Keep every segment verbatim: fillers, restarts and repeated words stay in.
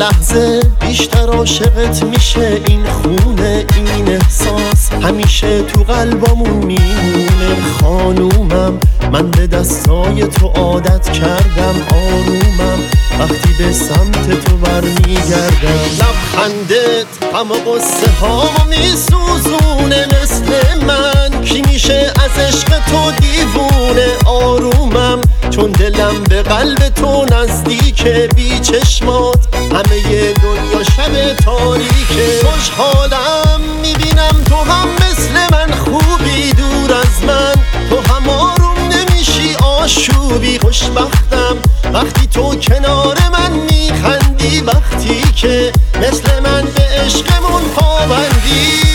لحظه بیشتر عاشقت میشه این خونه، این احساس همیشه تو قلبمون میمونه. خانومم من به دستای تو عادت کردم، آرومم وقتی به سمت تو برمیگردم. لبخندت غم و قصه هامو میسوزونه، مثل من کی میشه از عشق تو دیوونه. آرومم چون دلم به قلب تو نزدیکه، بی چشمات همه دنیا شب تاریکه. خوشحالم میبینم تو هم مثل من خوبی، دور از من تو هم آروم نمیشی آشوبی. خوشبختم وقتی تو کنار من میخندی، وقتی که مثل من به عشقمون پابندی.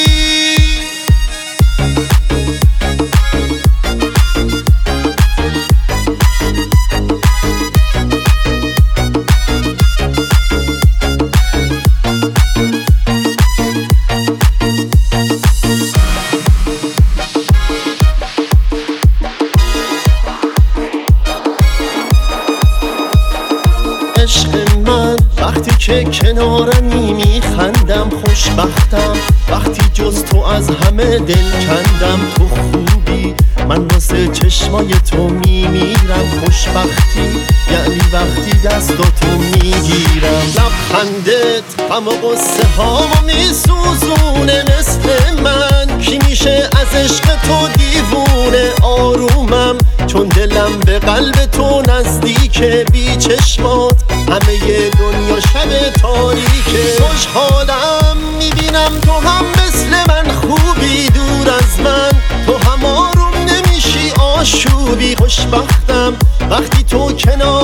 عشق من وقتی که کنارمی میخندم، خوشبختم وقتی جز تو از همه دل کندم. تو خوبی من واسه چشمای تو میمیرم، خوشبختی یعنی وقتی دستاتو میگیرم. لبخندت غم و قصه هامو میسوزونه، مثل من کی میشه از عشق تو دیوونه. آرومم چون دلم به قلب تو نزدیکه، بی چشمات همه دنیا شب تاریکه. خوشحالم میبینم تو هم مثل من خوبی، دور از من تو هم آروم نمیشی آشوبی. خوشبختم وقتی تو کنار